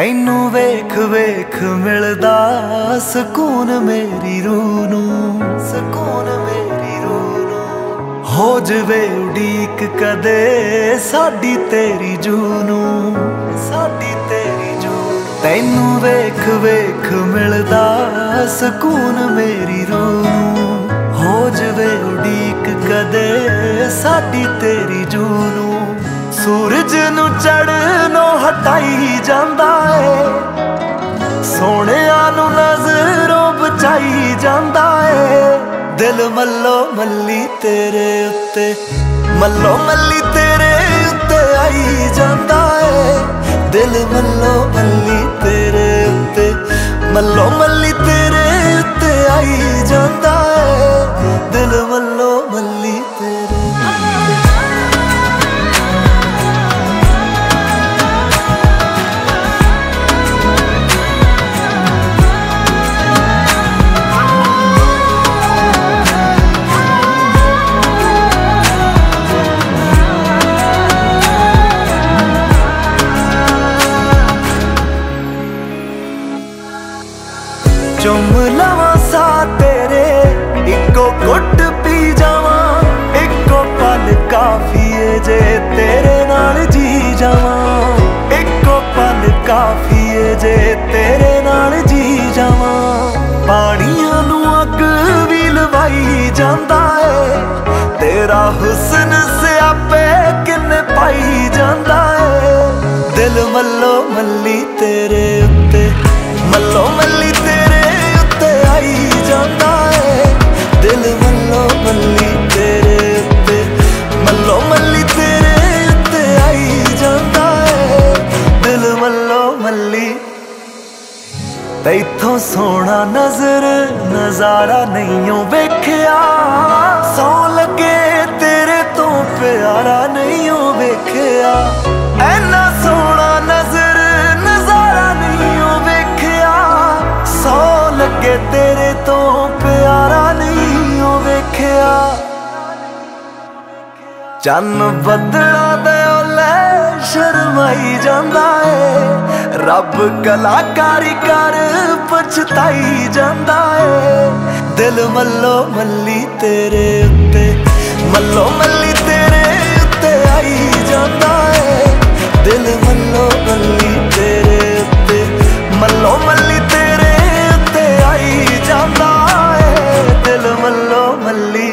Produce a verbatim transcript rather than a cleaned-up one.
तैनू वेख वेख मिलदा सकून मेरी रूह नूं, सकून मेरी रूह नूं। हो जवे उड़ीक कदे साडी तेरी जूह नूं, साडी तेरी जूह। तैनू वेख वेख मिलदा सकून मेरी रूह नूं। हो जवे उड़ीक कदे साडी तेरी जूह नूं। सूरज नू चढ़नों हटाई जांदा है, सोहणिया नू नजरों बचाई जांदा है। दिल मल्लो मल्ली तेरे उत्ते, मल्लो मल्ली तेरे उत्ते आई जांदा है। दिल मल्लो मल्ली तेरे उत्ते, मल्लो मल्ली तेरे उत्ते आई जांदा है। दिल मल्लो मल्ली तेरे चुम लवां सा तेरे इको घुट पी जावां। इको पल काफी है जे तेरे नाल जी जावां। इको पल काफी है जे तेरे नाल जी जावां। पानियां नू अग भी लवाई जांदा है, तेरा हुस्न स्यापे किन्ने पाई जांदा है। दिल मल्लो मल्ली तेरे उत्ते, मल्लो मल्ली तेरे आई जांदा है। दिल मल्लो मल्ली तेरे उत्ते, मल्लो मल्ली तेरे उत्ते आई जांदा है। दिल मल्लो मल्ली तैथों सोहना नजर नजारा नहीं वेख्या। सौ लगे तेरे तो प्यारा नहीं वेख्या। ऐना सोहना नजर नजारा नहीं वेख्या। सौ लगे तेरे तो प्यारा नहीं हो वेख्या। चन्न बदला दे ओले शर्माई जांदा है। रब कलाकारी कर पछताई जांदा है। दिल मल्लो मल्ली तेरे उत्ते, मल्लो मल्ली तेरे उत्ते आई जांदा है। दिल मल्लो मल्ली तेरे उत्ते, मल्लो मल्ली तेरे उत्ते आई जांदा है। दिल मल्लो मल्ली